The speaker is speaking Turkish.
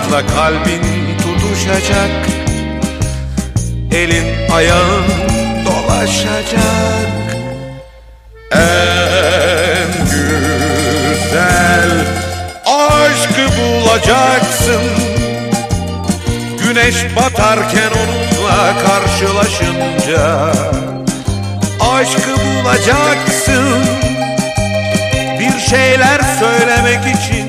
anda kalbin tutuşacak, elin ayağın dolaşacak. En güzel aşkı bulacaksın, güneş batarken onunla karşılaşınca. Aşkı bulacaksın, bir şeyler söylemek için